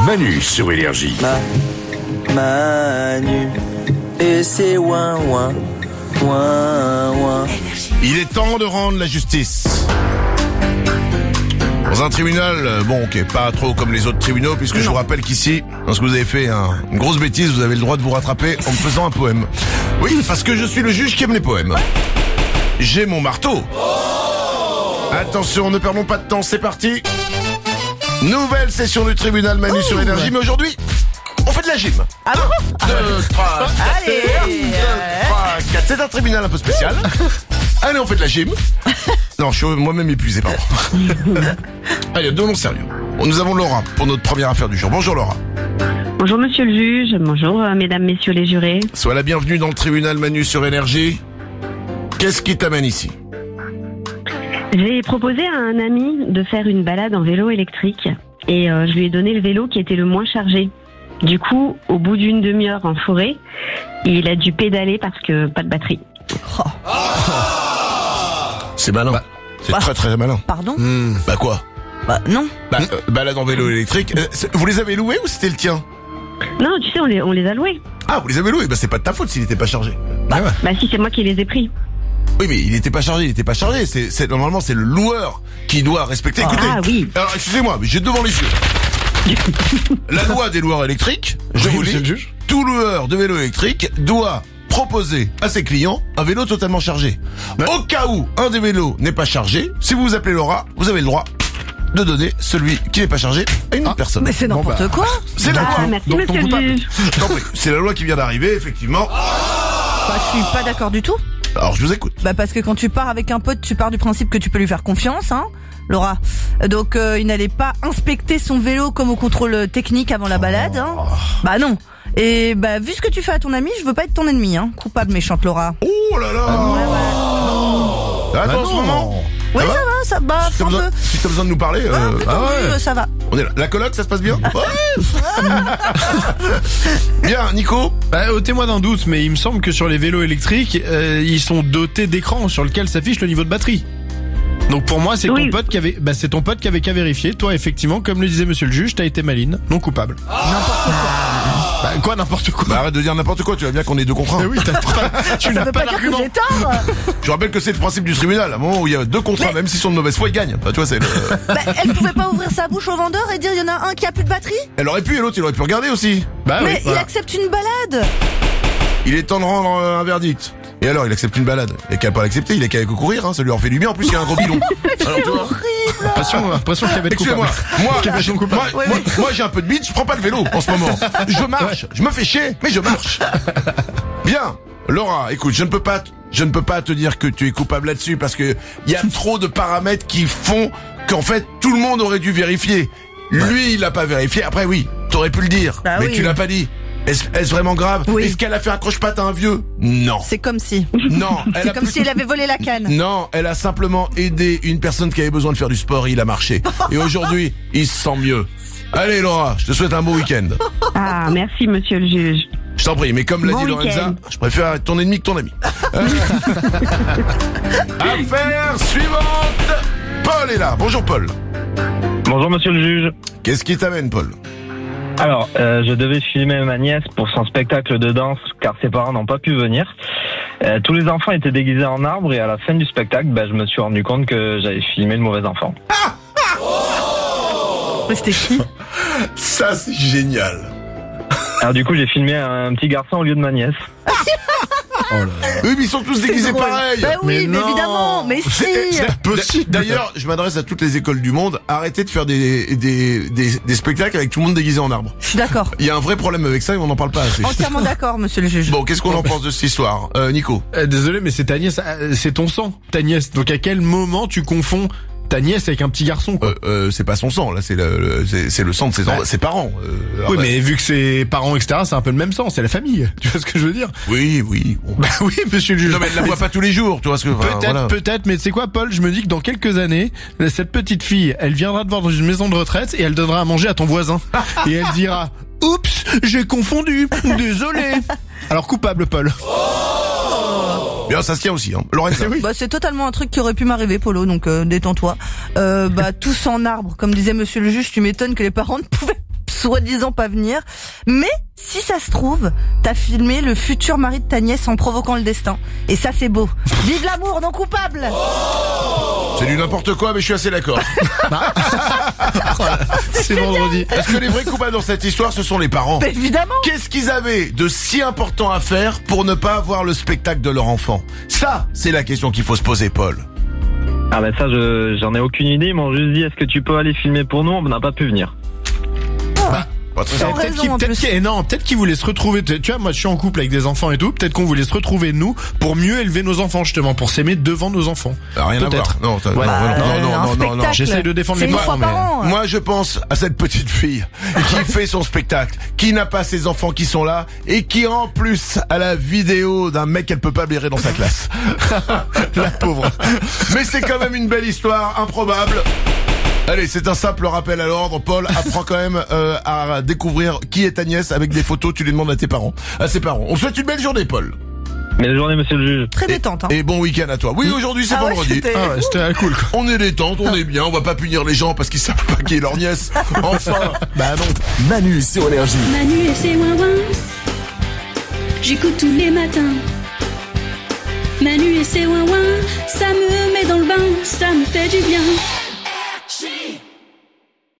Manu sur Énergie. Manu et c'est ouin ouin ouin ouin. Il est temps de rendre la justice. Dans un tribunal, qui est pas trop comme les autres tribunaux, puisque je vous rappelle qu'ici, lorsque vous avez fait une grosse bêtise, vous avez le droit de vous rattraper en me faisant un poème. Oui, parce que je suis le juge qui aime les poèmes. J'ai mon marteau. Attention, ne perdons pas de temps, c'est parti. Nouvelle session du tribunal Manu sur Énergie, mais aujourd'hui, on fait de la gym. Ah bon 1, 2, 3, 4, Allez. 1, 2, 3, 4. C'est un tribunal un peu spécial. Allez, on fait de la gym. Non, je suis moi-même épuisé, pardon. Allez, donnons sérieux. Nous avons Laura pour notre première affaire du jour. Bonjour Laura. Bonjour monsieur le juge, bonjour mesdames, messieurs les jurés. Sois la bienvenue dans le tribunal Manu sur Énergie. Qu'est-ce qui t'amène ici? J'ai proposé à un ami de faire une balade en vélo électrique et je lui ai donné le vélo qui était le moins chargé. Du coup, au bout d'une demi-heure en forêt, il a dû pédaler parce que pas de batterie. C'est malin. C'est très très malin. Pardon? Bah quoi? Bah non. Balade en vélo électrique. Vous les avez loués ou c'était le tien? Non, tu sais, on les a loués. Ah, vous les avez loués? Bah c'est pas de ta faute s'il était pas chargé. Bah si, c'est moi qui les ai pris. Oui, mais il était pas chargé, normalement c'est le loueur qui doit respecter. Écoutez. Ah oui. Alors excusez-moi, mais j'ai devant les yeux la loi des loueurs électriques. Je vous lis. Tout loueur de vélo électrique doit proposer à ses clients un vélo totalement chargé. Au cas où un des vélos n'est pas chargé, si vous vous appelez Laura, vous avez le droit de donner celui qui n'est pas chargé à une autre personne. Mais c'est n'importe quoi. C'est la loi. Merci monsieur le juge. Je t'en prie. C'est la loi qui vient d'arriver, effectivement. Bah, je suis pas d'accord du tout. Alors je vous écoute. Bah parce que quand tu pars avec un pote, tu pars du principe que tu peux lui faire confiance, hein, Laura. Donc il n'allait pas inspecter son vélo comme au contrôle technique avant la balade, hein. Bah non. Et bah vu ce que tu fais à ton ami, je veux pas être ton ennemi, hein. Coupable, méchante Laura. Oh là là. Attends, en ce moment. Oui, Ça ça va, Si t'as besoin de nous parler, ça va. on est là. La coloc, ça se passe bien? Bien, Nico. Ôtez-moi d'un doute, mais il me semble que sur les vélos électriques, ils sont dotés d'écrans sur lequel s'affiche le niveau de batterie. Donc pour moi, c'est Oui. ton pote qui avait, c'est ton pote qui avait qu'à vérifier. Toi, effectivement, comme le disait monsieur le juge, t'as été maline, non coupable. N'importe quoi. Bah arrête de dire n'importe quoi, tu vois bien qu'on est deux contre un. Mais oui, tu Ça n'as veut pas pas dire que d'argument. j'ai tort. Je rappelle que c'est le principe du tribunal. À un moment où il y a deux contre un, même s'ils sont de mauvaise foi, ils gagnent. Bah, tu vois, c'est le... Bah, elle pouvait pas ouvrir sa bouche au vendeur et dire il y en a un qui a plus de batterie. Elle aurait pu et l'autre, il aurait pu regarder aussi. Bah Mais oui. il accepte une balade. Il est temps de rendre un verdict. Et alors, il accepte une balade. Il a qu'à pas l'accepter, il a qu'à courir, hein, ça lui en fait du bien. En plus, il y a un gros bidon. Alors, tu vois, L'impression qu'il y avait de excusez-moi, coupable. moi j'ai un peu de bite, je prends pas le vélo en ce moment. Je marche, je me fais chier, mais je marche. Bien, Laura, écoute, je ne peux pas te dire que tu es coupable là-dessus parce que il y a trop de paramètres qui font qu'en fait tout le monde aurait dû vérifier. Lui, il l'a pas vérifié. Après, oui, t'aurais pu le dire, Bah mais oui. tu l'as pas dit. Est-ce vraiment grave? Oui. Est-ce qu'elle a fait un croche-patte à un vieux? Non. C'est comme si. Non, elle C'est a comme si elle avait volé la canne. Non, elle a simplement aidé une personne qui avait besoin de faire du sport et il a marché. Et aujourd'hui, il se sent mieux. Allez Laura, je te souhaite un bon week-end. Ah, merci monsieur le juge. Je t'en prie, mais comme l'a Bon dit Lorenza, week-end. je préfère être ton ennemi que ton ami. Affaire suivante. Paul est là. Bonjour Paul. Bonjour monsieur le juge. Qu'est-ce qui t'amène Paul? Alors, je devais filmer ma nièce pour son spectacle de danse car ses parents n'ont pas pu venir. Tous les enfants étaient déguisés en arbre et à la fin du spectacle, je me suis rendu compte que j'avais filmé le mauvais enfant. Mais c'était qui? Ça c'est génial. Alors du coup, j'ai filmé un petit garçon au lieu de ma nièce. Oui, mais ils sont tous déguisés drôle. pareil. Bah oui, mais non. évidemment, mais si. C'est possible. D'ailleurs, je m'adresse à toutes les écoles du monde. Arrêtez de faire des spectacles avec tout le monde déguisé en arbre. Je suis d'accord. Il y a un vrai problème avec ça et on n'en parle pas assez. Entièrement d'accord, monsieur le juge. Bon, qu'est-ce qu'on en pense de cette histoire, Nico? Désolé, mais c'est ta nièce, c'est ton sang, ta nièce. Donc à quel moment tu confonds ta nièce avec un petit garçon, quoi? C'est pas son sang, là, c'est le sang de ses parents. Oui, mais vu que c'est parents, etc., c'est un peu le même sang, c'est la famille. Tu vois ce que je veux dire? Oui. Bon. Bah oui, monsieur le juge. Non, mais elle la voit pas tous les jours, tu vois ce que... Peut-être, mais tu sais quoi, Paul, je me dis que dans quelques années, cette petite fille, elle viendra te voir dans une maison de retraite et elle donnera à manger à ton voisin. Et elle dira, oups, j'ai confondu, désolé. Alors coupable, Paul. Bien, ça se tient aussi, hein. Lorenza. Oui. Bah, c'est totalement un truc qui aurait pu m'arriver, Polo, donc détends-toi. Tous en arbre, comme disait monsieur le juge, tu m'étonnes que les parents ne pouvaient soi-disant pas venir. Mais si ça se trouve, t'as filmé le futur mari de ta nièce en provoquant le destin. Et ça, c'est beau. Vive l'amour non coupable. C'est du n'importe quoi, mais je suis assez d'accord. C'est vendredi. Est-ce que les vrais coupables dans cette histoire, ce sont les parents? Bah, évidemment. Qu'est-ce qu'ils avaient de si important à faire pour ne pas voir le spectacle de leur enfant? Ça, c'est la question qu'il faut se poser, Paul. Ah bah ça, j'en ai aucune idée. Ils m'ont juste dit, est-ce que tu peux aller filmer pour nous? On n'a pas pu venir. Pas très Sans simple. raison, en plus. Peut-être qu'ils voulaient se retrouver. Tu vois, moi je suis en couple avec des enfants et tout. Peut-être qu'on voulait se retrouver nous pour mieux élever nos enfants justement, pour s'aimer devant nos enfants. Rien à voir. Peut-être. Non, Ouais. Un spectacle. J'essaye de défendre C'est les une parents, fois par mais- an. Moi, je pense à cette petite fille qui fait son spectacle, qui n'a pas ses enfants qui sont là et qui en plus a la vidéo d'un mec qu'elle peut pas blairer dans sa classe. La pauvre. Mais c'est quand même une belle histoire, improbable. Allez, c'est un simple rappel à l'ordre. Paul apprend quand même à découvrir qui est ta nièce avec des photos. Tu les demandes à ses parents. On te souhaite une belle journée, Paul. Belle journée, monsieur le juge. Très détente. Hein. Et bon week-end à toi. Oui, aujourd'hui c'est Ah ouais, vendredi. c'était- Ah ouais, c'était cool quoi. On est détente, on est bien. On va pas punir les gens parce qu'ils savent pas qui est leur nièce. Enfin, bah non. Manu sur Énergie. Manu et ses ouin-ouin, j'écoute tous les matins. Manu et ses ouin-ouin, ça me met dans le bain, ça me fait du bien.